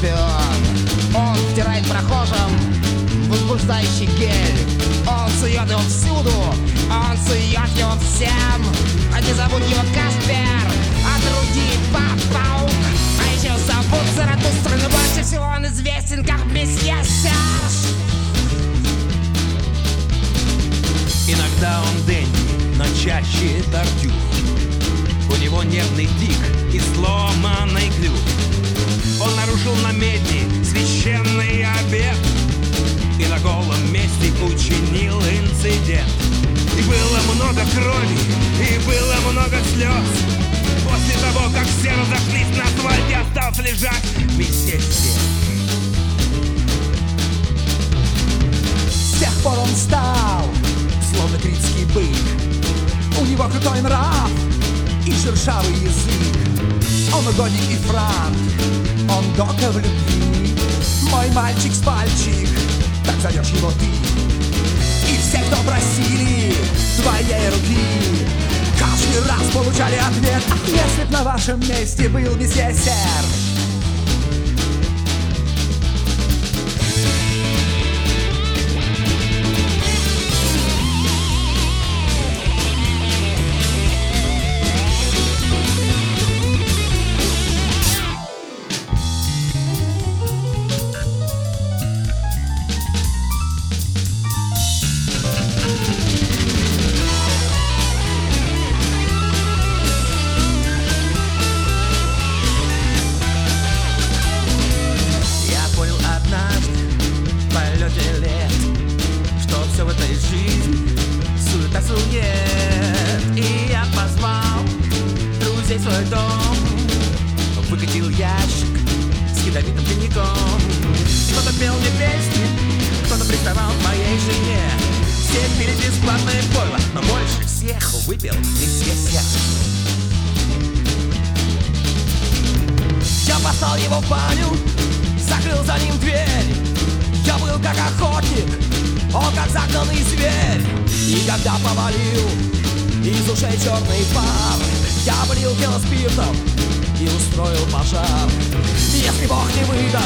парфюм. Он втирает прохожим возбуждающий гель. Он сует его всюду, он сует его всем. А не зовут его Каспер, а другие Паук. А еще зовут Заратустра, но больше всего он известен как месье Серж. Иногда он Дэнди, но чаще Тартюх. У него нервный тик и сломанный клюв. Он нарушил на медне священный обет и на голом месте учинил инцидент. И было много крови, и было много слез. После того, как все разошлись на асфальте, остался лежать месье Серж. С тех пор он стал словно критский бык. У него крутой нрав и шершавый язык. Он угодник и франт, он дока в любви. Мой мальчик с пальчик, так зовешь его ты. И все, кто просили твоей руки, каждый раз получали ответ: ах, если б на вашем месте был месье Серж. Все в этой жизни суета-сует. И я позвал друзей в свой дом, выкатил ящик с ядовитым коньяком. Кто-то пел мне песни, кто-то приставал к моей жене. Все пили бесплатное пойло, но больше всех выпил месье Серж. Я послал его в баню, закрыл за ним дверь. Я был как охотник, он как загнанный зверь. И когда повалил из ушей черный пар, я облил тело спиртом и устроил пожар. Если Бог не выдаст